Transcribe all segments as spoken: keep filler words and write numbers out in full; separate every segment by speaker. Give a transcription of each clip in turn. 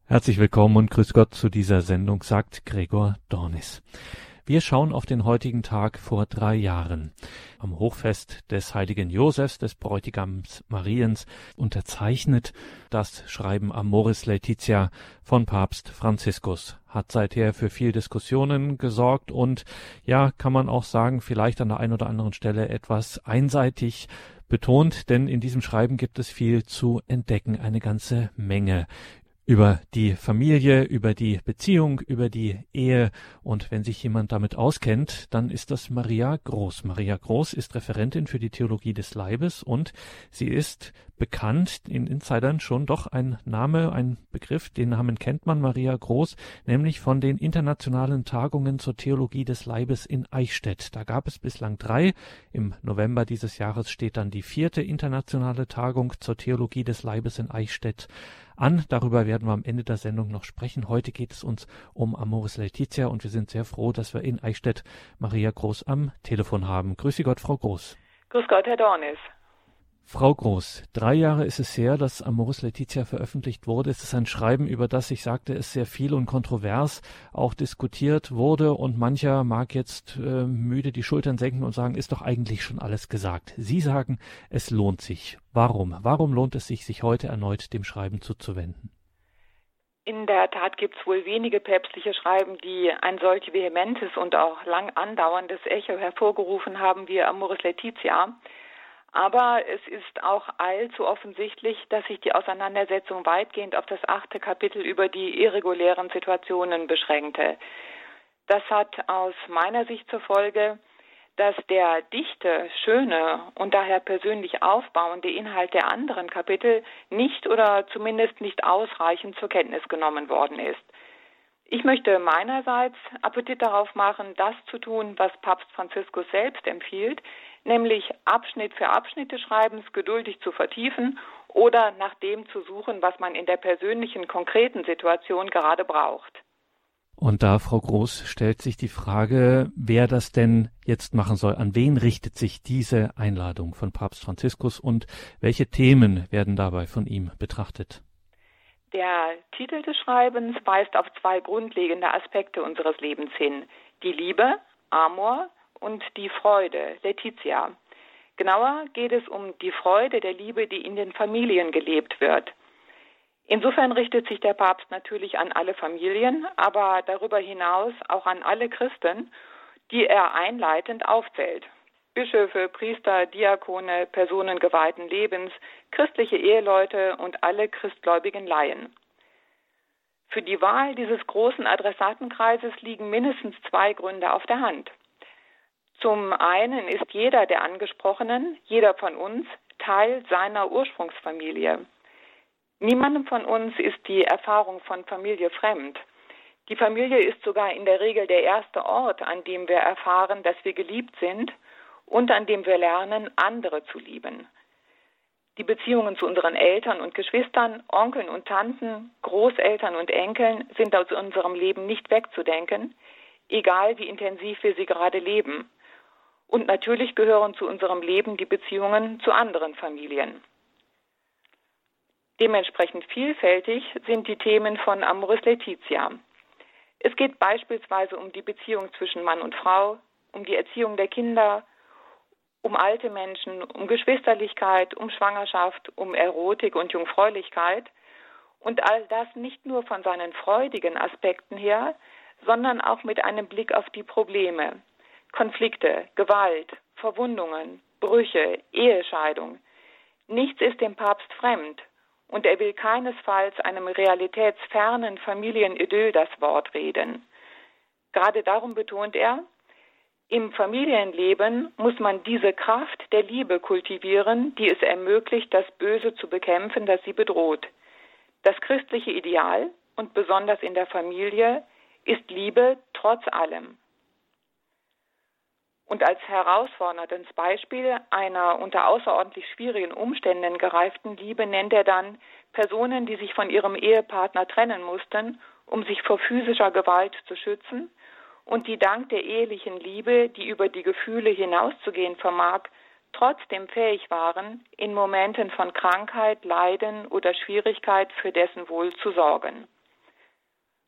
Speaker 1: Herzlich willkommen und grüß Gott zu dieser Sendung, sagt Gregor Dornis. Wir schauen auf den heutigen Tag vor drei Jahren. Am Hochfest des heiligen Josefs, des Bräutigams Mariens, unterzeichnet das Schreiben Amoris Laetitia von Papst Franziskus. Hat seither für viel Diskussionen gesorgt und, ja, kann man auch sagen, vielleicht an der einen oder anderen Stelle etwas einseitig betont, denn in diesem Schreiben gibt es viel zu entdecken, eine ganze Menge. Über die Familie, über die Beziehung, über die Ehe. Und wenn sich jemand damit auskennt, dann ist das Maria Groß. Maria Groß ist Referentin für die Theologie des Leibes und sie ist bekannt, in Insidern schon doch ein Name, ein Begriff, den Namen kennt man, Maria Groß, nämlich von den internationalen Tagungen zur Theologie des Leibes in Eichstätt. Da gab es bislang drei. Im November dieses Jahres steht dann die vierte internationale Tagung zur Theologie des Leibes in Eichstätt an. Darüber werden wir am Ende der Sendung noch sprechen. Heute geht es uns um Amoris Laetitia und wir sind sehr froh, dass wir in Eichstätt Maria Groß am Telefon haben. Grüße Gott, Frau Groß.
Speaker 2: Grüß Gott, Herr Dornis.
Speaker 1: Frau Groß, drei Jahre ist es her, dass Amoris Laetitia veröffentlicht wurde. Es ist ein Schreiben, über das, ich sagte, es sehr viel und kontrovers auch diskutiert wurde und mancher mag jetzt äh, müde die Schultern senken und sagen, ist doch eigentlich schon alles gesagt. Sie sagen, es lohnt sich. Warum? Warum lohnt es sich, sich heute erneut dem Schreiben zuzuwenden?
Speaker 2: In der Tat gibt es wohl wenige päpstliche Schreiben, die ein solch vehementes und auch lang andauerndes Echo hervorgerufen haben wie Amoris Laetitia. Aber es ist auch allzu offensichtlich, dass sich die Auseinandersetzung weitgehend auf das achte Kapitel über die irregulären Situationen beschränkte. Das hat aus meiner Sicht zur Folge, dass der dichte, schöne und daher persönlich aufbauende Inhalt der anderen Kapitel nicht oder zumindest nicht ausreichend zur Kenntnis genommen worden ist. Ich möchte meinerseits Appetit darauf machen, das zu tun, was Papst Franziskus selbst empfiehlt, nämlich Abschnitt für Abschnitt des Schreibens geduldig zu vertiefen oder nach dem zu suchen, was man in der persönlichen, konkreten Situation gerade braucht.
Speaker 1: Und da, Frau Groß, stellt sich die Frage, wer das denn jetzt machen soll. An wen richtet sich diese Einladung von Papst Franziskus und welche Themen werden dabei von ihm betrachtet?
Speaker 2: Der Titel des Schreibens weist auf zwei grundlegende Aspekte unseres Lebens hin. Die Liebe, Amor, und die Freude, Laetitia. Genauer geht es um die Freude der Liebe, die in den Familien gelebt wird. Insofern richtet sich der Papst natürlich an alle Familien, aber darüber hinaus auch an alle Christen, die er einleitend aufzählt. Bischöfe, Priester, Diakone, Personen geweihten Lebens, christliche Eheleute und alle christgläubigen Laien. Für die Wahl dieses großen Adressatenkreises liegen mindestens zwei Gründe auf der Hand. Zum einen ist jeder der Angesprochenen, jeder von uns, Teil seiner Ursprungsfamilie. Niemandem von uns ist die Erfahrung von Familie fremd. Die Familie ist sogar in der Regel der erste Ort, an dem wir erfahren, dass wir geliebt sind und an dem wir lernen, andere zu lieben. Die Beziehungen zu unseren Eltern und Geschwistern, Onkeln und Tanten, Großeltern und Enkeln sind aus unserem Leben nicht wegzudenken, egal wie intensiv wir sie gerade leben. Und natürlich gehören zu unserem Leben die Beziehungen zu anderen Familien. Dementsprechend vielfältig sind die Themen von Amoris Laetitia. Es geht beispielsweise um die Beziehung zwischen Mann und Frau, um die Erziehung der Kinder, um alte Menschen, um Geschwisterlichkeit, um Schwangerschaft, um Erotik und Jungfräulichkeit. Und all das nicht nur von seinen freudigen Aspekten her, sondern auch mit einem Blick auf die Probleme. Konflikte, Gewalt, Verwundungen, Brüche, Ehescheidung. Nichts ist dem Papst fremd und er will keinesfalls einem realitätsfernen Familienidyll das Wort reden. Gerade darum betont er, im Familienleben muss man diese Kraft der Liebe kultivieren, die es ermöglicht, das Böse zu bekämpfen, das sie bedroht. Das christliche Ideal, und besonders in der Familie, ist Liebe trotz allem. Und als herausforderndes Beispiel einer unter außerordentlich schwierigen Umständen gereiften Liebe nennt er dann Personen, die sich von ihrem Ehepartner trennen mussten, um sich vor physischer Gewalt zu schützen und die dank der ehelichen Liebe, die über die Gefühle hinauszugehen vermag, trotzdem fähig waren, in Momenten von Krankheit, Leiden oder Schwierigkeit für dessen Wohl zu sorgen.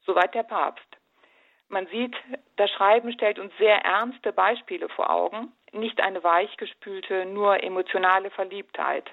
Speaker 2: Soweit der Papst. Man sieht, das Schreiben stellt uns sehr ernste Beispiele vor Augen, nicht eine weichgespülte, nur emotionale Verliebtheit.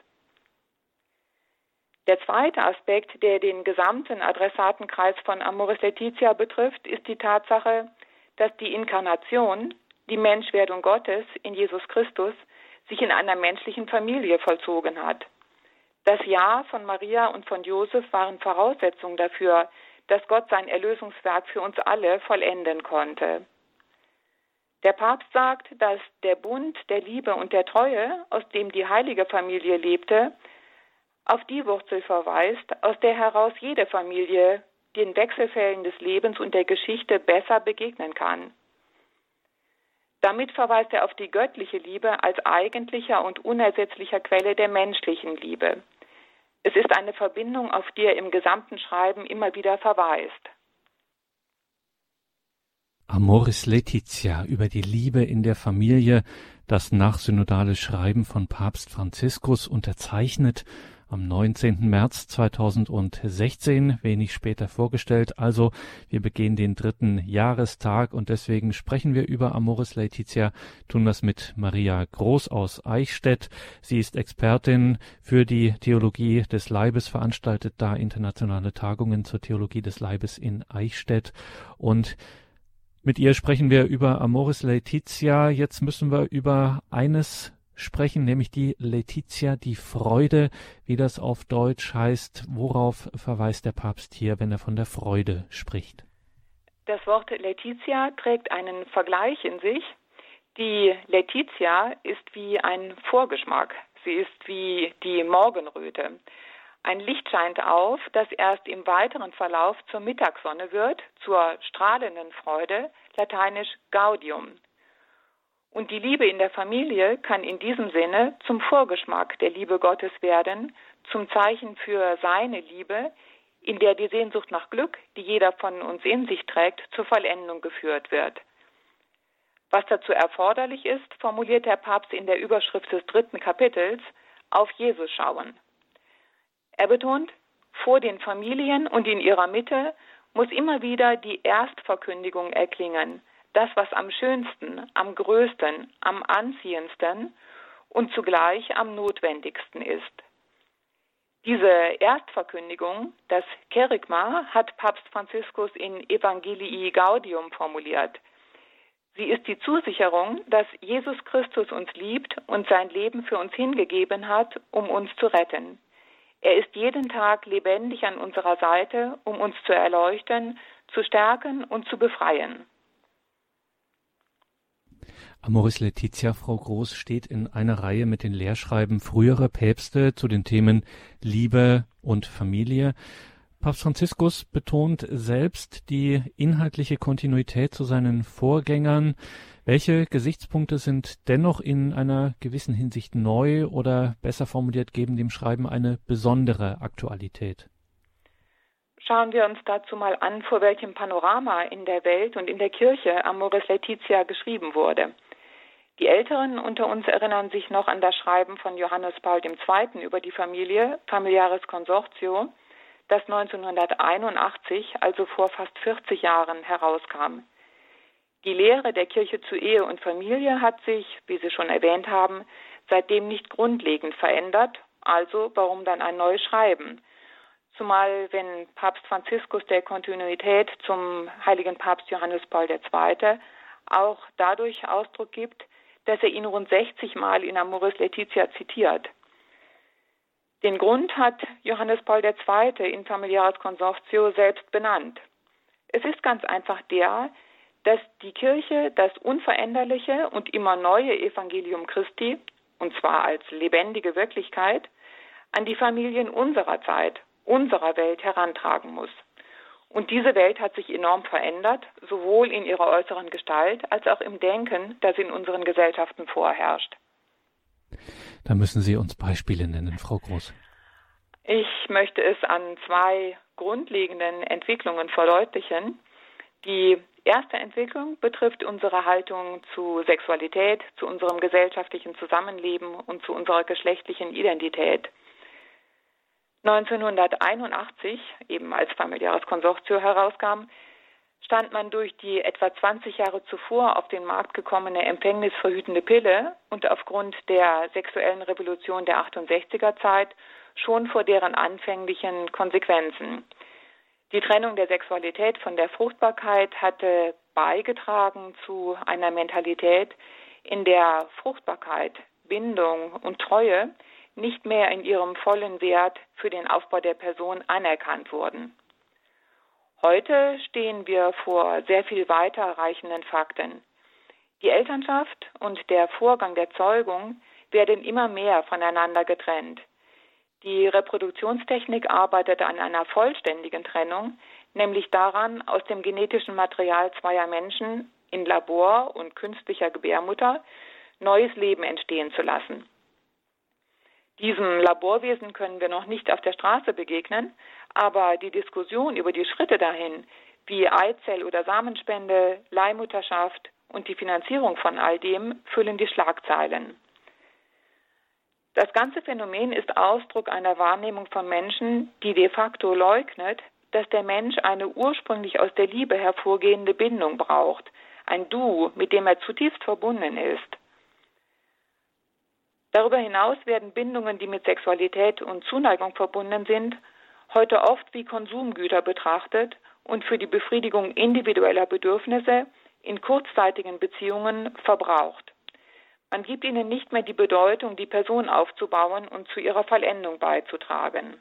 Speaker 2: Der zweite Aspekt, der den gesamten Adressatenkreis von Amoris Laetitia betrifft, ist die Tatsache, dass die Inkarnation, die Menschwerdung Gottes in Jesus Christus, sich in einer menschlichen Familie vollzogen hat. Das Ja von Maria und von Josef waren Voraussetzungen dafür, dass Gott sein Erlösungswerk für uns alle vollenden konnte. Der Papst sagt, dass der Bund der Liebe und der Treue, aus dem die heilige Familie lebte, auf die Wurzel verweist, aus der heraus jede Familie den Wechselfällen des Lebens und der Geschichte besser begegnen kann. Damit verweist er auf die göttliche Liebe als eigentlicher und unersetzlicher Quelle der menschlichen Liebe. Es ist eine Verbindung, auf die er im gesamten Schreiben immer wieder verweist.
Speaker 1: Amoris Laetitia über die Liebe in der Familie, das nachsynodale Schreiben von Papst Franziskus, unterzeichnet am neunzehnten März zweitausendsechzehn, wenig später vorgestellt. Also wir begehen den dritten Jahrestag und deswegen sprechen wir über Amoris Laetitia, tun das mit Maria Groß aus Eichstätt. Sie ist Expertin für die Theologie des Leibes, veranstaltet da internationale Tagungen zur Theologie des Leibes in Eichstätt, und mit ihr sprechen wir über Amoris Laetitia. Jetzt müssen wir über eines sprechen, nämlich die Laetitia, die Freude, wie das auf Deutsch heißt. Worauf verweist der Papst hier, wenn er von der Freude spricht?
Speaker 2: Das Wort Laetitia trägt einen Vergleich in sich. Die Laetitia ist wie ein Vorgeschmack. Sie ist wie die Morgenröte. Ein Licht scheint auf, das erst im weiteren Verlauf zur Mittagssonne wird, zur strahlenden Freude, lateinisch Gaudium. Und die Liebe in der Familie kann in diesem Sinne zum Vorgeschmack der Liebe Gottes werden, zum Zeichen für seine Liebe, in der die Sehnsucht nach Glück, die jeder von uns in sich trägt, zur Vollendung geführt wird. Was dazu erforderlich ist, formuliert der Papst in der Überschrift des dritten Kapitels: Auf Jesus schauen. Er betont, vor den Familien und in ihrer Mitte muss immer wieder die Erstverkündigung erklingen, das, was am schönsten, am größten, am anziehendsten und zugleich am notwendigsten ist. Diese Erstverkündigung, das Kerygma, hat Papst Franziskus in Evangelii Gaudium formuliert. Sie ist die Zusicherung, dass Jesus Christus uns liebt und sein Leben für uns hingegeben hat, um uns zu retten. Er ist jeden Tag lebendig an unserer Seite, um uns zu erleuchten, zu stärken und zu befreien.
Speaker 1: Amoris Laetitia, Frau Groß, steht in einer Reihe mit den Lehrschreiben früherer Päpste zu den Themen Liebe und Familie. Papst Franziskus betont selbst die inhaltliche Kontinuität zu seinen Vorgängern. Welche Gesichtspunkte sind dennoch in einer gewissen Hinsicht neu oder besser formuliert geben dem Schreiben eine besondere Aktualität?
Speaker 2: Schauen wir uns dazu mal an, vor welchem Panorama in der Welt und in der Kirche Amoris Laetitia geschrieben wurde. Die Älteren unter uns erinnern sich noch an das Schreiben von Johannes Paul der Zweite über die Familie, Familiaris Consortio, das neunzehnhunderteinundachtzig, also vor fast vierzig Jahren, herauskam. Die Lehre der Kirche zu Ehe und Familie hat sich, wie Sie schon erwähnt haben, seitdem nicht grundlegend verändert, also warum dann ein neues Schreiben? Zumal wenn Papst Franziskus der Kontinuität zum heiligen Papst Johannes Paul der Zweite auch dadurch Ausdruck gibt, dass er ihn rund sechzig Mal in Amoris Laetitia zitiert. Den Grund hat Johannes Paul der Zweite in Familiaris Consortio selbst benannt. Es ist ganz einfach der, dass die Kirche das unveränderliche und immer neue Evangelium Christi, und zwar als lebendige Wirklichkeit, an die Familien unserer Zeit, unserer Welt herantragen muss. Und diese Welt hat sich enorm verändert, sowohl in ihrer äußeren Gestalt als auch im Denken, das in unseren Gesellschaften vorherrscht.
Speaker 1: Da müssen Sie uns Beispiele nennen, Frau Groß.
Speaker 2: Ich möchte es an zwei grundlegenden Entwicklungen verdeutlichen. Die erste Entwicklung betrifft unsere Haltung zu Sexualität, zu unserem gesellschaftlichen Zusammenleben und zu unserer geschlechtlichen Identität. neunzehnhunderteinundachtzig, eben als familiäres Consortio herauskam, stand man durch die etwa zwanzig Jahre zuvor auf den Markt gekommene empfängnisverhütende Pille und aufgrund der sexuellen Revolution der achtundsechziger Zeit schon vor deren anfänglichen Konsequenzen. Die Trennung der Sexualität von der Fruchtbarkeit hatte beigetragen zu einer Mentalität, in der Fruchtbarkeit, Bindung und Treue nicht mehr in ihrem vollen Wert für den Aufbau der Person anerkannt wurden. Heute stehen wir vor sehr viel weiterreichenden Fakten. Die Elternschaft und der Vorgang der Zeugung werden immer mehr voneinander getrennt. Die Reproduktionstechnik arbeitet an einer vollständigen Trennung, nämlich daran, aus dem genetischen Material zweier Menschen in Labor und künstlicher Gebärmutter neues Leben entstehen zu lassen. Diesem Laborwesen können wir noch nicht auf der Straße begegnen, aber die Diskussion über die Schritte dahin, wie Eizell- oder Samenspende, Leihmutterschaft und die Finanzierung von all dem, füllen die Schlagzeilen. Das ganze Phänomen ist Ausdruck einer Wahrnehmung von Menschen, die de facto leugnet, dass der Mensch eine ursprünglich aus der Liebe hervorgehende Bindung braucht, ein Du, mit dem er zutiefst verbunden ist. Darüber hinaus werden Bindungen, die mit Sexualität und Zuneigung verbunden sind, heute oft wie Konsumgüter betrachtet und für die Befriedigung individueller Bedürfnisse in kurzzeitigen Beziehungen verbraucht. Man gibt ihnen nicht mehr die Bedeutung, die Person aufzubauen und zu ihrer Vollendung beizutragen.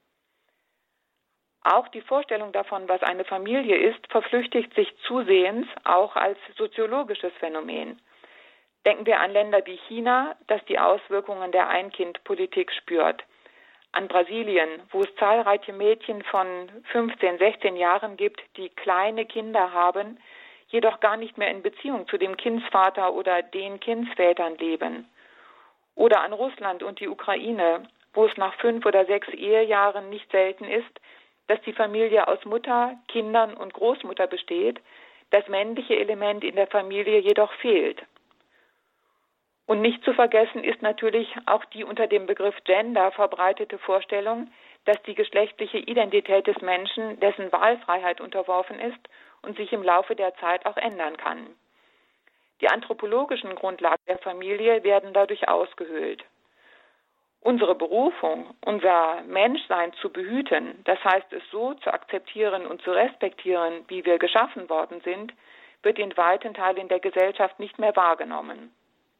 Speaker 2: Auch die Vorstellung davon, was eine Familie ist, verflüchtigt sich zusehends auch als soziologisches Phänomen. Denken wir an Länder wie China, das die Auswirkungen der Ein-Kind-Politik spürt. An Brasilien, wo es zahlreiche Mädchen von fünfzehn, sechzehn Jahren gibt, die kleine Kinder haben, jedoch gar nicht mehr in Beziehung zu dem Kindsvater oder den Kindsvätern leben. Oder an Russland und die Ukraine, wo es nach fünf oder sechs Ehejahren nicht selten ist, dass die Familie aus Mutter, Kindern und Großmutter besteht, das männliche Element in der Familie jedoch fehlt. Und nicht zu vergessen ist natürlich auch die unter dem Begriff Gender verbreitete Vorstellung, dass die geschlechtliche Identität des Menschen dessen Wahlfreiheit unterworfen ist und sich im Laufe der Zeit auch ändern kann. Die anthropologischen Grundlagen der Familie werden dadurch ausgehöhlt. Unsere Berufung, unser Menschsein zu behüten, das heißt es so zu akzeptieren und zu respektieren, wie wir geschaffen worden sind, wird in weiten Teilen der Gesellschaft nicht mehr wahrgenommen.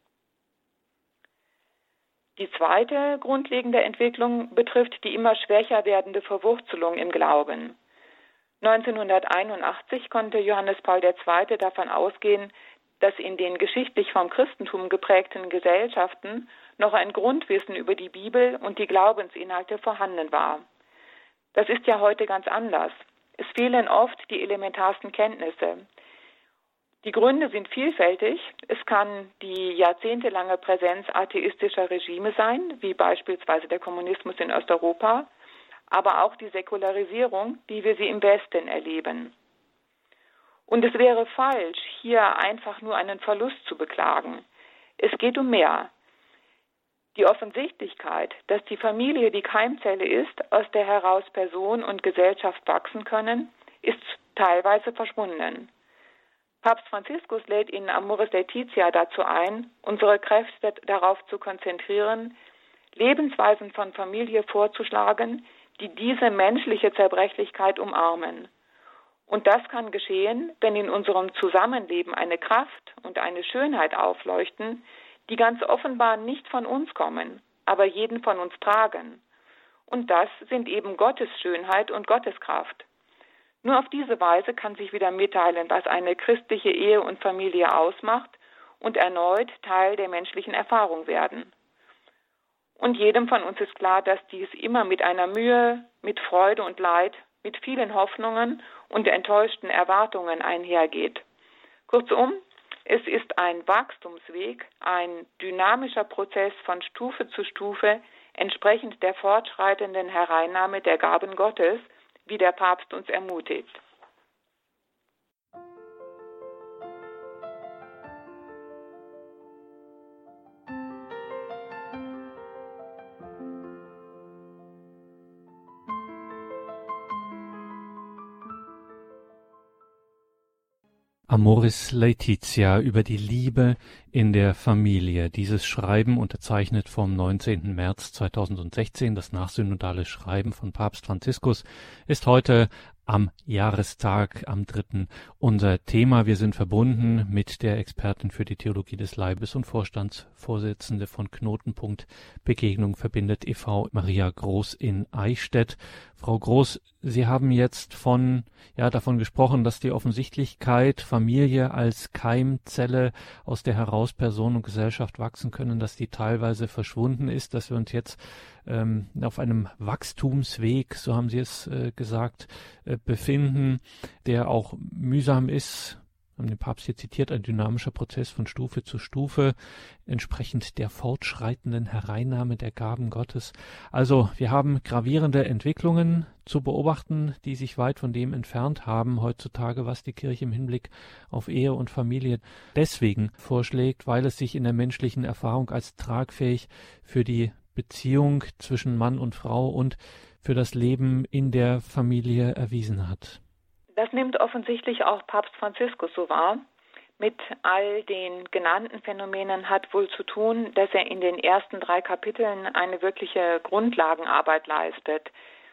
Speaker 2: Die zweite grundlegende Entwicklung betrifft die immer schwächer werdende Verwurzelung im Glauben. neunzehnhunderteinundachtzig konnte Johannes Paul der Zweite davon ausgehen, dass in den geschichtlich vom Christentum geprägten Gesellschaften noch ein Grundwissen über die Bibel und die Glaubensinhalte vorhanden war. Das ist ja heute ganz anders. Es fehlen oft die elementarsten Kenntnisse. Die Gründe sind vielfältig. Es kann die jahrzehntelange Präsenz atheistischer Regime sein, wie beispielsweise der Kommunismus in Osteuropa, aber auch die Säkularisierung, wie wir sie im Westen erleben. Und es wäre falsch, hier einfach nur einen Verlust zu beklagen. Es geht um mehr. Die Offensichtlichkeit, dass die Familie die Keimzelle ist, aus der heraus Person und Gesellschaft wachsen können, ist teilweise verschwunden. Papst Franziskus lädt in Amoris Laetitia dazu ein, unsere Kräfte darauf zu konzentrieren, Lebensweisen von Familie vorzuschlagen, die diese menschliche Zerbrechlichkeit umarmen. Und das kann geschehen, wenn in unserem Zusammenleben eine Kraft und eine Schönheit aufleuchten, die ganz offenbar nicht von uns kommen, aber jeden von uns tragen. Und das sind eben Gottes Schönheit und Gottes Kraft. Nur auf diese Weise kann sich wieder mitteilen, was eine christliche Ehe und Familie ausmacht und erneut Teil der menschlichen Erfahrung werden. Und jedem von uns ist klar, dass dies immer mit einer Mühe, mit Freude und Leid, mit vielen Hoffnungen und enttäuschten Erwartungen einhergeht. Kurzum, es ist ein Wachstumsweg, ein dynamischer Prozess von Stufe zu Stufe, entsprechend der fortschreitenden Hereinnahme der Gaben Gottes, wie der Papst uns ermutigt.
Speaker 1: Amoris Laetitia, über die Liebe in der Familie. Dieses Schreiben, unterzeichnet vom neunzehnten März zweitausendsechzehn, das nachsynodale Schreiben von Papst Franziskus, ist heute am Jahrestag, am dritten unser Thema. Wir sind verbunden mit der Expertin für die Theologie des Leibes und Vorstandsvorsitzende von Knotenpunkt Begegnung verbindet e V, Maria Groß in Eichstätt. Frau Groß, Sie haben jetzt von, ja, davon gesprochen, dass die Offensichtlichkeit, Familie als Keimzelle, aus der heraus Person und Gesellschaft wachsen können, dass die teilweise verschwunden ist, dass wir uns jetzt ähm, auf einem Wachstumsweg, so haben Sie es äh, gesagt, äh, befinden, der auch mühsam ist. Wir haben den Papst hier zitiert, ein dynamischer Prozess von Stufe zu Stufe, entsprechend der fortschreitenden Hereinnahme der Gaben Gottes. Also wir haben gravierende Entwicklungen zu beobachten, die sich weit von dem entfernt haben heutzutage, was die Kirche im Hinblick auf Ehe und Familie deswegen vorschlägt, weil es sich in der menschlichen Erfahrung als tragfähig für die Beziehung zwischen Mann und Frau und für das Leben in der Familie erwiesen hat.
Speaker 2: Das nimmt offensichtlich auch Papst Franziskus so wahr. Mit all den genannten Phänomenen hat wohl zu tun, dass er in den ersten drei Kapiteln eine wirkliche Grundlagenarbeit leistet.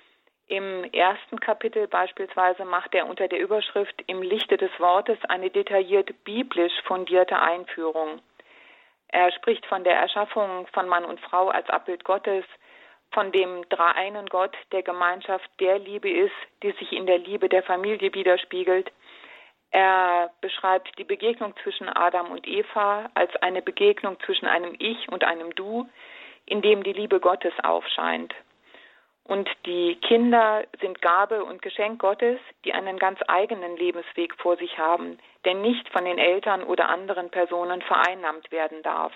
Speaker 2: Im ersten Kapitel beispielsweise macht er unter der Überschrift Im Lichte des Wortes eine detailliert biblisch fundierte Einführung. Er spricht von der Erschaffung von Mann und Frau als Abbild Gottes, von dem dreieinen Gott, der Gemeinschaft der Liebe ist, die sich in der Liebe der Familie widerspiegelt. Er beschreibt die Begegnung zwischen Adam und Eva als eine Begegnung zwischen einem Ich und einem Du, in dem die Liebe Gottes aufscheint. Und die Kinder sind Gabe und Geschenk Gottes, die einen ganz eigenen Lebensweg vor sich haben, der nicht von den Eltern oder anderen Personen vereinnahmt werden darf.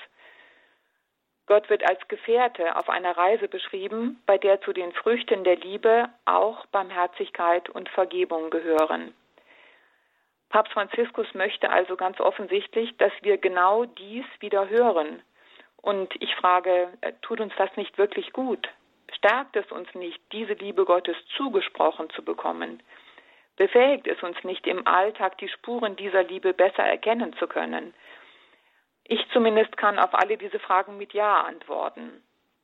Speaker 2: Gott wird als Gefährte auf einer Reise beschrieben, bei der zu den Früchten der Liebe auch Barmherzigkeit und Vergebung gehören. Papst Franziskus möchte also ganz offensichtlich, dass wir genau dies wieder hören. Und ich frage, tut uns das nicht wirklich gut? Stärkt es uns nicht, diese Liebe Gottes zugesprochen zu bekommen? Befähigt es uns nicht, im Alltag die Spuren dieser Liebe besser erkennen zu können? Ich zumindest kann auf alle diese Fragen mit Ja antworten.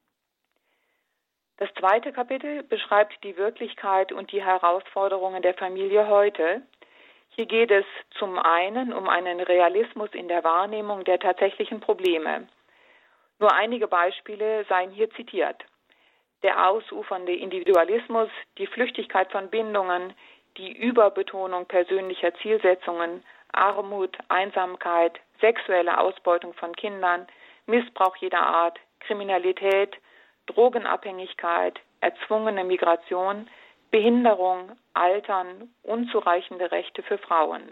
Speaker 2: Das zweite Kapitel beschreibt die Wirklichkeit und die Herausforderungen der Familie heute. Hier geht es zum einen um einen Realismus in der Wahrnehmung der tatsächlichen Probleme. Nur einige Beispiele seien hier zitiert. Der ausufernde Individualismus, die Flüchtigkeit von Bindungen, die Überbetonung persönlicher Zielsetzungen, Armut, Einsamkeit, sexuelle Ausbeutung von Kindern, Missbrauch jeder Art, Kriminalität, Drogenabhängigkeit, erzwungene Migration, Behinderung, Altern, unzureichende Rechte für Frauen.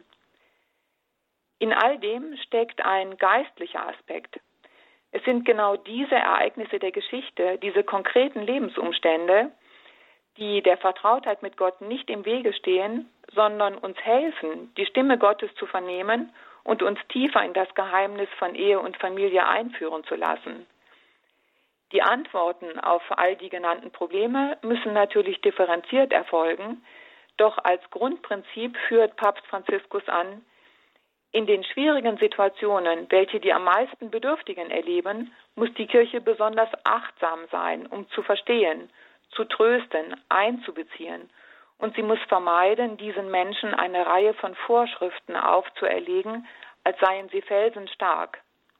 Speaker 2: In all dem steckt ein geistlicher Aspekt. Es sind genau diese Ereignisse der Geschichte, diese konkreten Lebensumstände, die der Vertrautheit mit Gott nicht im Wege stehen, sondern uns helfen, die Stimme Gottes zu vernehmen und uns tiefer in das Geheimnis von Ehe und Familie einführen zu lassen. Die Antworten auf all die genannten Probleme müssen natürlich differenziert erfolgen, doch als Grundprinzip führt Papst Franziskus an, in den schwierigen Situationen, welche die am meisten Bedürftigen erleben, muss die Kirche besonders achtsam sein, um zu verstehen, zu trösten, einzubeziehen. Und sie muss vermeiden, diesen Menschen eine Reihe von Vorschriften aufzuerlegen, als seien sie felsenstark.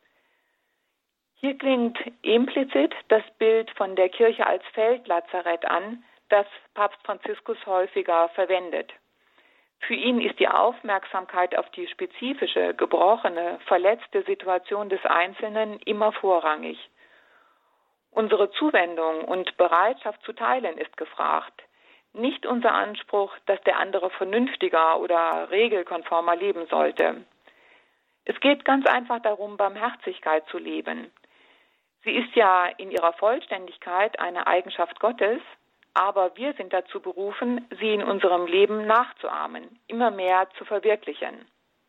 Speaker 2: Hier klingt implizit das Bild von der Kirche als Feldlazarett an, das Papst Franziskus häufiger verwendet. Für ihn ist die Aufmerksamkeit auf die spezifische, gebrochene, verletzte Situation des Einzelnen immer vorrangig. Unsere Zuwendung und Bereitschaft zu teilen ist gefragt. Nicht unser Anspruch, dass der andere vernünftiger oder regelkonformer leben sollte. Es geht ganz einfach darum, Barmherzigkeit zu leben. Sie ist ja in ihrer Vollständigkeit eine Eigenschaft Gottes, aber wir sind dazu berufen, sie in unserem Leben nachzuahmen, immer mehr zu verwirklichen.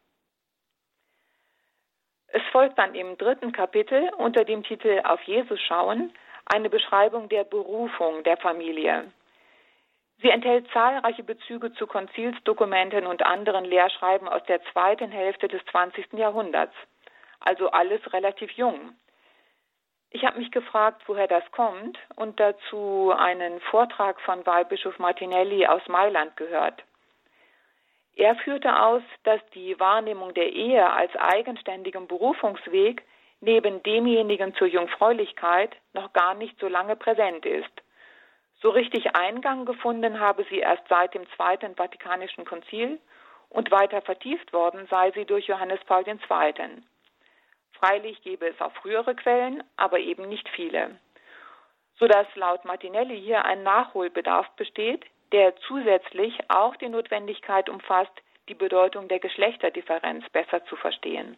Speaker 2: Es folgt dann im dritten Kapitel unter dem Titel Auf Jesus schauen eine Beschreibung der Berufung der Familie. Sie enthält zahlreiche Bezüge zu Konzilsdokumenten und anderen Lehrschreiben aus der zweiten Hälfte des zwanzigsten Jahrhunderts, also alles relativ jung. Ich habe mich gefragt, woher das kommt und dazu einen Vortrag von Weihbischof Martinelli aus Mailand gehört. Er führte aus, dass die Wahrnehmung der Ehe als eigenständigem Berufungsweg neben demjenigen zur Jungfräulichkeit noch gar nicht so lange präsent ist. So richtig Eingang gefunden habe sie erst seit dem Zweiten Vatikanischen Konzil und weiter vertieft worden sei sie durch Johannes Paul der Zweite. Freilich gäbe es auch frühere Quellen, aber eben nicht viele. Sodass laut Martinelli hier ein Nachholbedarf besteht, der zusätzlich auch die Notwendigkeit umfasst, die Bedeutung der Geschlechterdifferenz besser zu verstehen.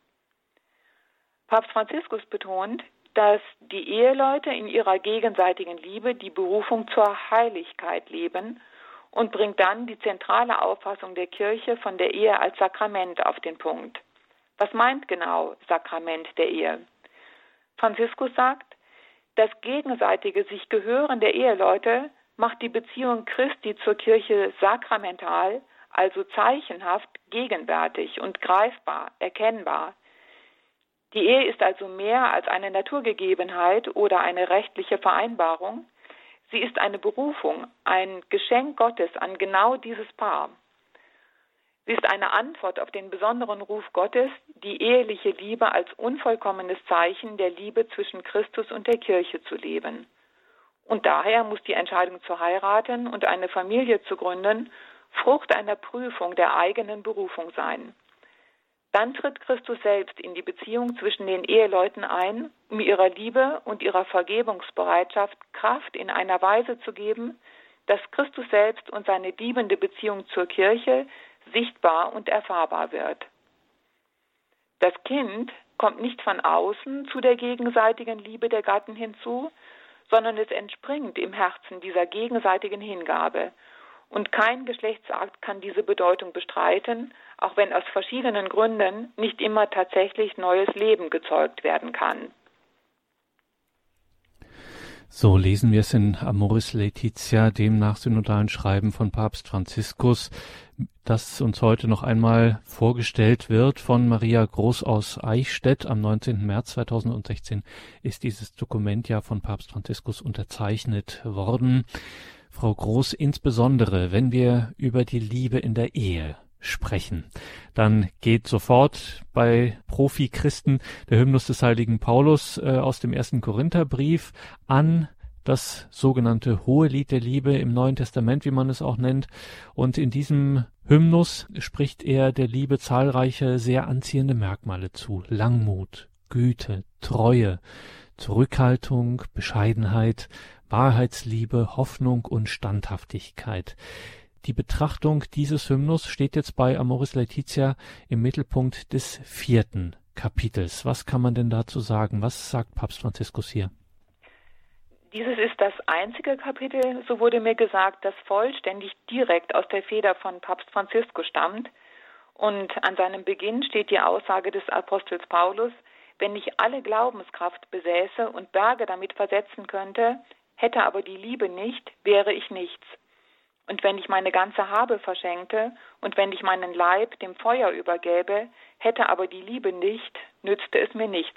Speaker 2: Papst Franziskus betont, dass die Eheleute in ihrer gegenseitigen Liebe die Berufung zur Heiligkeit leben und bringt dann die zentrale Auffassung der Kirche von der Ehe als Sakrament auf den Punkt. Was meint genau Sakrament der Ehe? Franziskus sagt, das gegenseitige sich Gehören der Eheleute macht die Beziehung Christi zur Kirche sakramental, also zeichenhaft, gegenwärtig und greifbar, erkennbar. Die Ehe ist also mehr als eine Naturgegebenheit oder eine rechtliche Vereinbarung. Sie ist eine Berufung, ein Geschenk Gottes an genau dieses Paar. Sie ist eine Antwort auf den besonderen Ruf Gottes, die eheliche Liebe als unvollkommenes Zeichen der Liebe zwischen Christus und der Kirche zu leben. Und daher muss die Entscheidung zu heiraten und eine Familie zu gründen Frucht einer Prüfung der eigenen Berufung sein. Dann tritt Christus selbst in die Beziehung zwischen den Eheleuten ein, um ihrer Liebe und ihrer Vergebungsbereitschaft Kraft in einer Weise zu geben, dass Christus selbst und seine liebende Beziehung zur Kirche sichtbar und erfahrbar wird. Das Kind kommt nicht von außen zu der gegenseitigen Liebe der Gatten hinzu, sondern es entspringt im Herzen dieser gegenseitigen Hingabe. Und kein Geschlechtsakt kann diese Bedeutung bestreiten, auch wenn aus verschiedenen Gründen nicht immer tatsächlich neues Leben gezeugt werden kann.
Speaker 1: So lesen wir es in Amoris Laetitia, dem nachsynodalen Schreiben von Papst Franziskus, das uns heute noch einmal vorgestellt wird von Maria Groß aus Eichstätt. Am neunzehnten März zweitausendsechzehn ist dieses Dokument ja von Papst Franziskus unterzeichnet worden. Frau Groß, insbesondere wenn wir über die Liebe in der Ehe sprechen, dann geht sofort bei Profi-Christen der Hymnus des heiligen Paulus äh, aus dem ersten Korintherbrief an, das sogenannte Hohelied der Liebe im Neuen Testament, wie man es auch nennt. Und in diesem Hymnus spricht er der Liebe zahlreiche sehr anziehende Merkmale zu. Langmut, Güte, Treue, Zurückhaltung, Bescheidenheit, Wahrheitsliebe, Hoffnung und Standhaftigkeit. Die Betrachtung dieses Hymnus steht jetzt bei Amoris Laetitia im Mittelpunkt des vierten Kapitels. Was kann man denn dazu sagen? Was sagt Papst Franziskus hier?
Speaker 2: Dieses ist das einzige Kapitel, so wurde mir gesagt, das vollständig direkt aus der Feder von Papst Franziskus stammt. Und an seinem Beginn steht die Aussage des Apostels Paulus: Wenn ich alle Glaubenskraft besäße und Berge damit versetzen könnte, hätte aber die Liebe nicht, wäre ich nichts. Und wenn ich meine ganze Habe verschenkte und wenn ich meinen Leib dem Feuer übergäbe, hätte aber die Liebe nicht, nützte es mir nichts.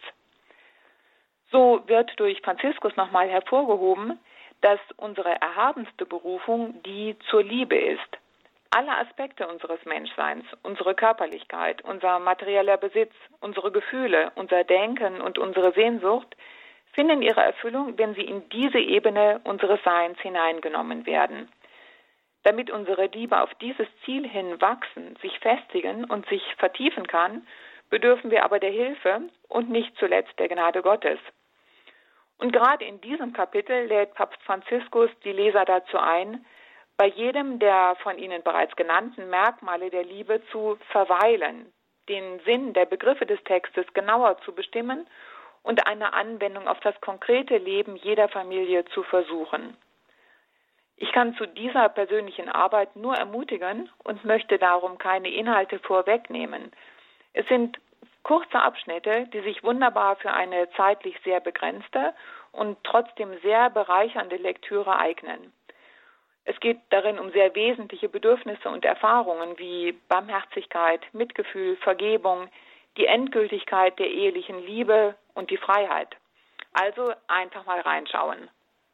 Speaker 2: So wird durch Franziskus nochmal hervorgehoben, dass unsere erhabenste Berufung die zur Liebe ist. Alle Aspekte unseres Menschseins, unsere Körperlichkeit, unser materieller Besitz, unsere Gefühle, unser Denken und unsere Sehnsucht finden ihre Erfüllung, wenn sie in diese Ebene unseres Seins hineingenommen werden. Damit unsere Liebe auf dieses Ziel hin wachsen, sich festigen und sich vertiefen kann, bedürfen wir aber der Hilfe und nicht zuletzt der Gnade Gottes. Und gerade in diesem Kapitel lädt Papst Franziskus die Leser dazu ein, bei jedem der von Ihnen bereits genannten Merkmale der Liebe zu verweilen, den Sinn der Begriffe des Textes genauer zu bestimmen und eine Anwendung auf das konkrete Leben jeder Familie zu versuchen. Ich kann zu dieser persönlichen Arbeit nur ermutigen und möchte darum keine Inhalte vorwegnehmen. Es sind kurze Abschnitte, die sich wunderbar für eine zeitlich sehr begrenzte und trotzdem sehr bereichernde Lektüre eignen. Es geht darin um sehr wesentliche Bedürfnisse und Erfahrungen wie Barmherzigkeit, Mitgefühl, Vergebung, die Endgültigkeit der ehelichen Liebe und die Freiheit. Also einfach mal reinschauen.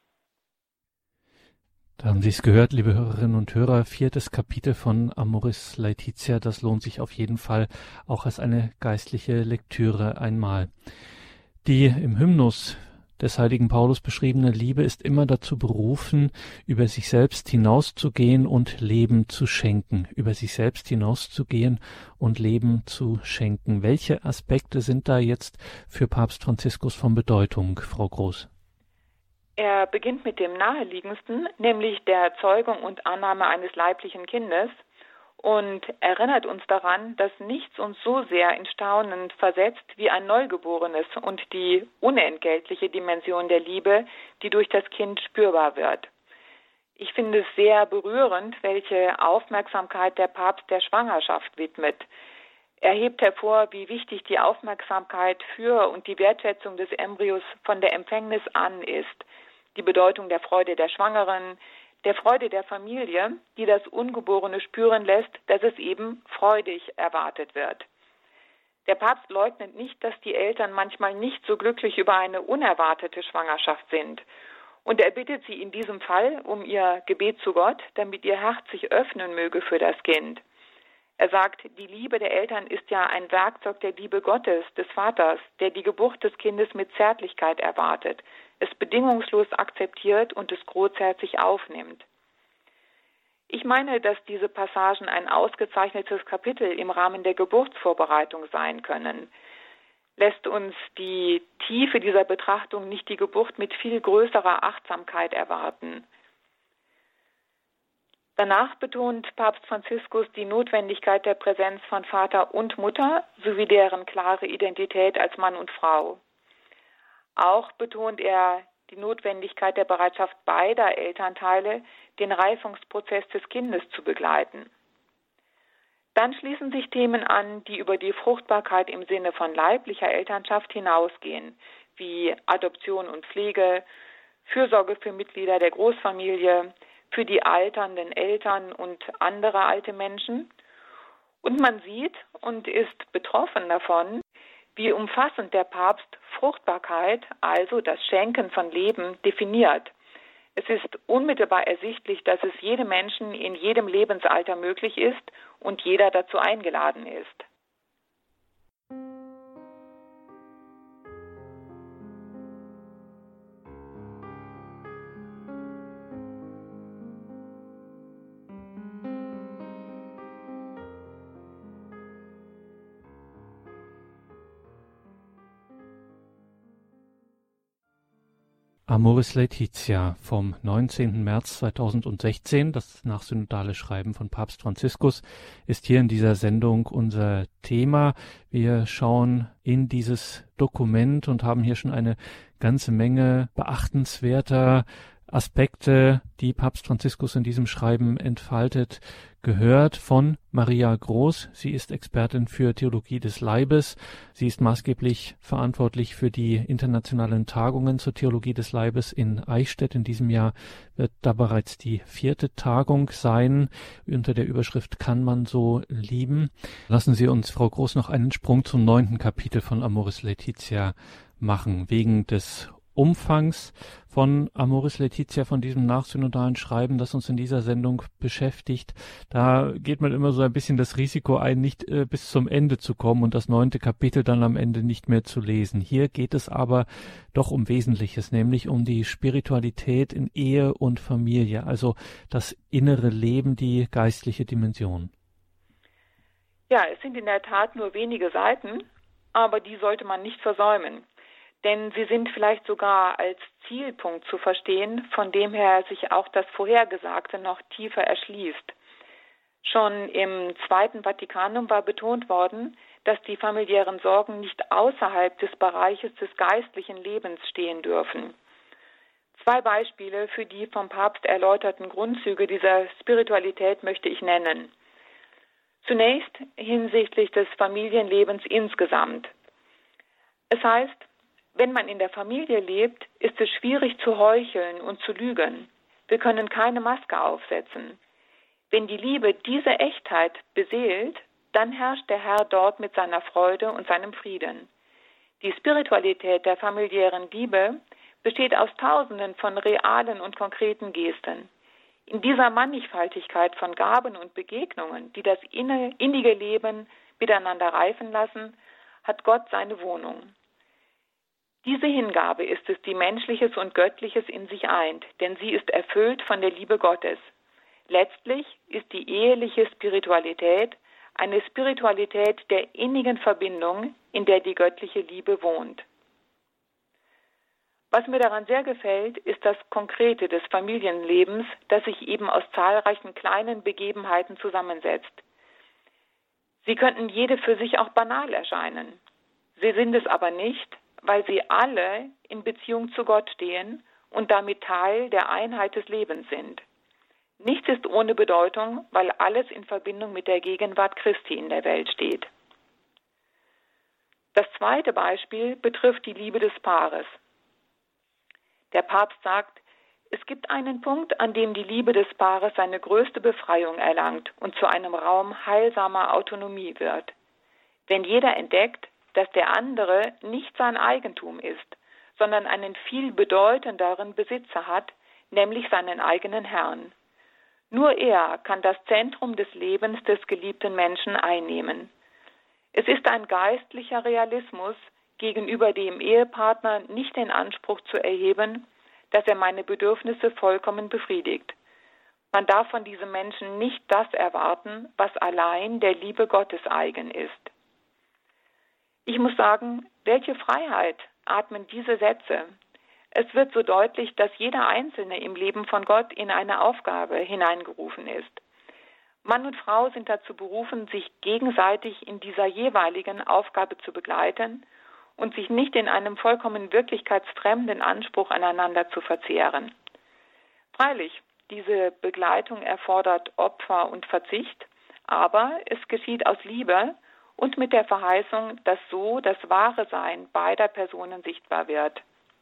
Speaker 1: Da haben Sie es gehört, liebe Hörerinnen und Hörer, viertes Kapitel von Amoris Laetitia, das lohnt sich auf jeden Fall auch als eine geistliche Lektüre einmal. Die im Hymnus des heiligen Paulus beschriebene Liebe ist immer dazu berufen, über sich selbst hinauszugehen und Leben zu schenken, über sich selbst hinauszugehen und Leben zu schenken. Welche Aspekte sind da jetzt für Papst Franziskus von Bedeutung, Frau Groß?
Speaker 2: Er beginnt mit dem naheliegendsten, nämlich der Zeugung und Annahme eines leiblichen Kindes und erinnert uns daran, dass nichts uns so sehr in Staunen versetzt wie ein Neugeborenes und die unentgeltliche Dimension der Liebe, die durch das Kind spürbar wird. Ich finde es sehr berührend, welche Aufmerksamkeit der Papst der Schwangerschaft widmet. Er hebt hervor, wie wichtig die Aufmerksamkeit für und die Wertschätzung des Embryos von der Empfängnis an ist. Die Bedeutung der Freude der Schwangeren, der Freude der Familie, die das Ungeborene spüren lässt, dass es eben freudig erwartet wird. Der Papst leugnet nicht, dass die Eltern manchmal nicht so glücklich über eine unerwartete Schwangerschaft sind. Und er bittet sie in diesem Fall um ihr Gebet zu Gott, damit ihr Herz sich öffnen möge für das Kind. Er sagt, die Liebe der Eltern ist ja ein Werkzeug der Liebe Gottes, des Vaters, der die Geburt des Kindes mit Zärtlichkeit erwartet, es bedingungslos akzeptiert und es großherzig aufnimmt. Ich meine, dass diese Passagen ein ausgezeichnetes Kapitel im Rahmen der Geburtsvorbereitung sein können. Lässt uns die Tiefe dieser Betrachtung nicht die Geburt mit viel größerer Achtsamkeit erwarten. Danach betont Papst Franziskus die Notwendigkeit der Präsenz von Vater und Mutter sowie deren klare Identität als Mann und Frau. Auch betont er die Notwendigkeit der Bereitschaft beider Elternteile, den Reifungsprozess des Kindes zu begleiten. Dann schließen sich Themen an, die über die Fruchtbarkeit im Sinne von leiblicher Elternschaft hinausgehen, wie Adoption und Pflege, Fürsorge für Mitglieder der Großfamilie, für die alternden Eltern und andere alte Menschen. Und man sieht und ist betroffen davon, wie umfassend der Papst Fruchtbarkeit, also das Schenken von Leben, definiert. Es ist unmittelbar ersichtlich, dass es jedem Menschen in jedem Lebensalter möglich ist und jeder dazu eingeladen ist.
Speaker 1: Amoris Laetitia vom neunzehnten März zweitausendsechzehn, das nachsynodale Schreiben von Papst Franziskus, ist hier in dieser Sendung unser Thema. Wir schauen in dieses Dokument und haben hier schon eine ganze Menge beachtenswerter Aspekte, die Papst Franziskus in diesem Schreiben entfaltet, gehört von Maria Groß. Sie ist Expertin für Theologie des Leibes. Sie ist maßgeblich verantwortlich für die internationalen Tagungen zur Theologie des Leibes in Eichstätt. In diesem Jahr wird da bereits die vierte Tagung sein. Unter der Überschrift Kann man so lieben? Lassen Sie uns, Frau Groß, noch einen Sprung zum neunten Kapitel von Amoris Laetitia machen. Wegen des Umfangs von Amoris Laetitia, von diesem nachsynodalen Schreiben, das uns in dieser Sendung beschäftigt. Da geht man immer so ein bisschen das Risiko ein, nicht äh, bis zum Ende zu kommen und das neunte Kapitel dann am Ende nicht mehr zu lesen. Hier geht es aber doch um Wesentliches, nämlich um die Spiritualität in Ehe und Familie, also das innere Leben, die geistliche Dimension.
Speaker 2: Ja, es sind in der Tat nur wenige Seiten, aber die sollte man nicht versäumen. Denn sie sind vielleicht sogar als Zielpunkt zu verstehen, von dem her sich auch das Vorhergesagte noch tiefer erschließt. Schon im Zweiten Vatikanum war betont worden, dass die familiären Sorgen nicht außerhalb des Bereiches des geistlichen Lebens stehen dürfen. Zwei Beispiele für die vom Papst erläuterten Grundzüge dieser Spiritualität möchte ich nennen. Zunächst hinsichtlich des Familienlebens insgesamt. Es heißt, wenn man in der Familie lebt, ist es schwierig zu heucheln und zu lügen. Wir können keine Maske aufsetzen. Wenn die Liebe diese Echtheit beseelt, dann herrscht der Herr dort mit seiner Freude und seinem Frieden. Die Spiritualität der familiären Liebe besteht aus Tausenden von realen und konkreten Gesten. In dieser Mannigfaltigkeit von Gaben und Begegnungen, die das innige Leben miteinander reifen lassen, hat Gott seine Wohnung. Diese Hingabe ist es, die Menschliches und Göttliches in sich eint, denn sie ist erfüllt von der Liebe Gottes. Letztlich ist die eheliche Spiritualität eine Spiritualität der innigen Verbindung, in der die göttliche Liebe wohnt. Was mir daran sehr gefällt, ist das Konkrete des Familienlebens, das sich eben aus zahlreichen kleinen Begebenheiten zusammensetzt. Sie könnten jede für sich auch banal erscheinen. Sie sind es aber nicht, weil sie alle in Beziehung zu Gott stehen und damit Teil der Einheit des Lebens sind. Nichts ist ohne Bedeutung, weil alles in Verbindung mit der Gegenwart Christi in der Welt steht. Das zweite Beispiel betrifft die Liebe des Paares. Der Papst sagt, es gibt einen Punkt, an dem die Liebe des Paares seine größte Befreiung erlangt und zu einem Raum heilsamer Autonomie wird. Wenn jeder entdeckt, dass der andere nicht sein Eigentum ist, sondern einen viel bedeutenderen Besitzer hat, nämlich seinen eigenen Herrn. Nur er kann das Zentrum des Lebens des geliebten Menschen einnehmen. Es ist ein geistlicher Realismus, gegenüber dem Ehepartner nicht den Anspruch zu erheben, dass er meine Bedürfnisse vollkommen befriedigt. Man darf von diesem Menschen nicht das erwarten, was allein der Liebe Gottes eigen ist. Ich muss sagen, welche Freiheit atmen diese Sätze? Es wird so deutlich, dass jeder Einzelne im Leben von Gott in eine Aufgabe hineingerufen ist. Mann und Frau sind dazu berufen, sich gegenseitig in dieser jeweiligen Aufgabe zu begleiten und sich nicht in einem vollkommen wirklichkeitsfremden Anspruch aneinander zu verzehren. Freilich, diese Begleitung erfordert Opfer und Verzicht, aber es geschieht aus Liebe und mit der Verheißung, dass so das wahre Sein beider Personen sichtbar wird.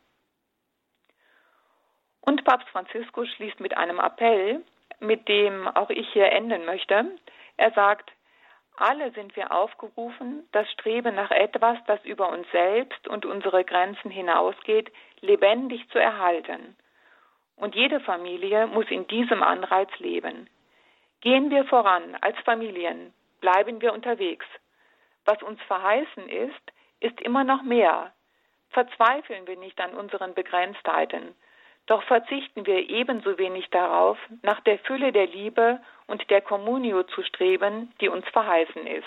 Speaker 2: Und Papst Franziskus schließt mit einem Appell, mit dem auch ich hier enden möchte. Er sagt, alle sind wir aufgerufen, das Streben nach etwas, das über uns selbst und unsere Grenzen hinausgeht, lebendig zu erhalten. Und jede Familie muss in diesem Anreiz leben. Gehen wir voran als Familien, bleiben wir unterwegs. Was uns verheißen ist, ist immer noch mehr. Verzweifeln wir nicht an unseren Begrenztheiten, doch verzichten wir ebenso wenig darauf, nach der Fülle der Liebe und der Communio zu streben, die uns verheißen ist.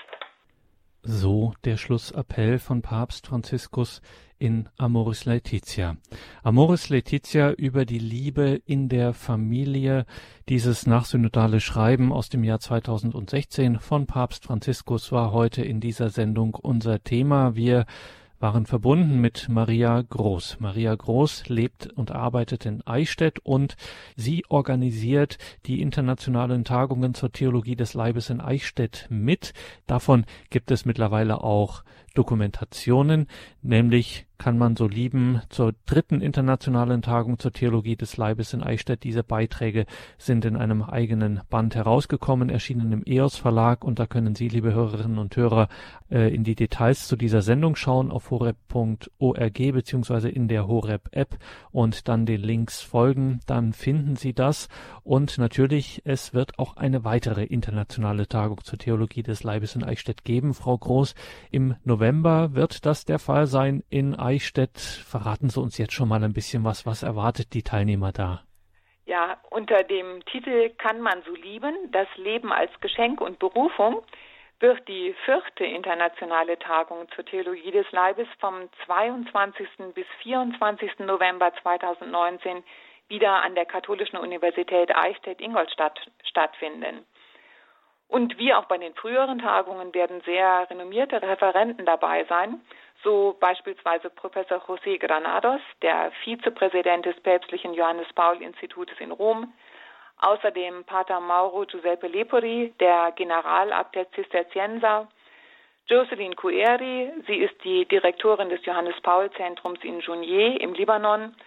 Speaker 1: So der Schlussappell von Papst Franziskus in Amoris Laetitia. Amoris Laetitia über die Liebe in der Familie, dieses nachsynodale Schreiben aus dem Jahr zweitausendsechzehn von Papst Franziskus war heute in dieser Sendung unser Thema. Wir waren verbunden mit Maria Groß. Maria Groß lebt und arbeitet in Eichstätt und sie organisiert die internationalen Tagungen zur Theologie des Leibes in Eichstätt mit. Davon gibt es mittlerweile auch Dokumentationen, nämlich kann man so lieben zur dritten internationalen Tagung zur Theologie des Leibes in Eichstätt. Diese Beiträge sind in einem eigenen Band herausgekommen, erschienen im E O S Verlag und da können Sie, liebe Hörerinnen und Hörer, äh, in die Details zu dieser Sendung schauen auf horeb punkt org beziehungsweise in der Horeb-App und dann den Links folgen, dann finden Sie das und natürlich, es wird auch eine weitere internationale Tagung zur Theologie des Leibes in Eichstätt geben. Frau Groß, im November wird das der Fall sein in Eichstätt. Verraten Sie uns jetzt schon mal ein bisschen was. Was erwartet die Teilnehmer da?
Speaker 2: Ja, unter dem Titel Kann man so lieben? Das Leben als Geschenk und Berufung wird die vierte internationale Tagung zur Theologie des Leibes vom zweiundzwanzigsten bis vierundzwanzigsten November zweitausendneunzehn wieder an der Katholischen Universität Eichstätt-Ingolstadt stattfinden. Und wie auch bei den früheren Tagungen werden sehr renommierte Referenten dabei sein, so beispielsweise Professor José Granados, der Vizepräsident des päpstlichen Johannes Paul Institutes in Rom, außerdem Pater Mauro Giuseppe Lepori, der Generalabt der Zisterzienser, Jocelyn Coueri, sie ist die Direktorin des Johannes Paul Zentrums in Jounieh im Libanon,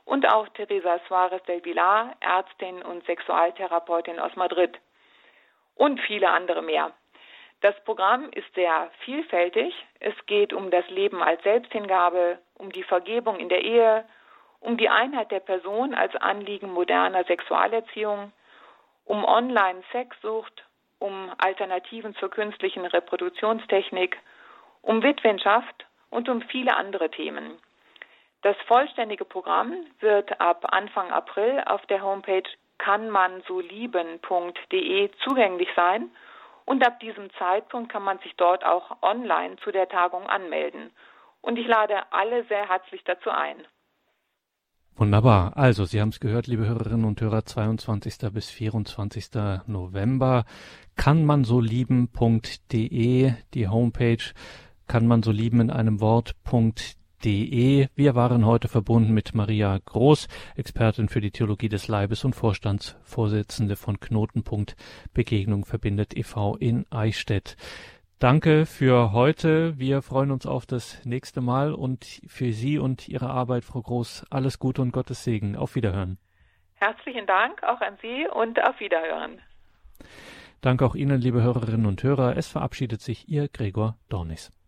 Speaker 2: und auch Teresa Suarez del Villar, Ärztin und Sexualtherapeutin aus Madrid. Und viele andere mehr. Das Programm ist sehr vielfältig. Es geht um das Leben als Selbsthingabe, um die Vergebung in der Ehe, um die Einheit der Person als Anliegen moderner Sexualerziehung, um Online-Sexsucht, um Alternativen zur künstlichen Reproduktionstechnik, um Witwenschaft und um viele andere Themen. Das vollständige Programm wird ab Anfang April auf der Homepage kannmansolieben punkt de zugänglich sein und ab diesem Zeitpunkt kann man sich dort auch online zu der Tagung anmelden. Und ich lade alle sehr herzlich dazu ein.
Speaker 1: Wunderbar. Also, Sie haben es gehört, liebe Hörerinnen und Hörer, zweiundzwanzigsten bis vierundzwanzigsten November. kannmansolieben punkt de, die Homepage kannmansolieben in einem Wort.de. Wir waren heute verbunden mit Maria Groß, Expertin für die Theologie des Leibes und Vorstandsvorsitzende von Knotenpunkt Begegnung verbindet e V in Eichstätt. Danke für heute. Wir freuen uns auf das nächste Mal und für Sie und Ihre Arbeit, Frau Groß, alles Gute und Gottes Segen. Auf Wiederhören.
Speaker 2: Herzlichen Dank auch an Sie und auf Wiederhören.
Speaker 1: Danke auch Ihnen, liebe Hörerinnen und Hörer. Es verabschiedet sich Ihr Gregor Dornis.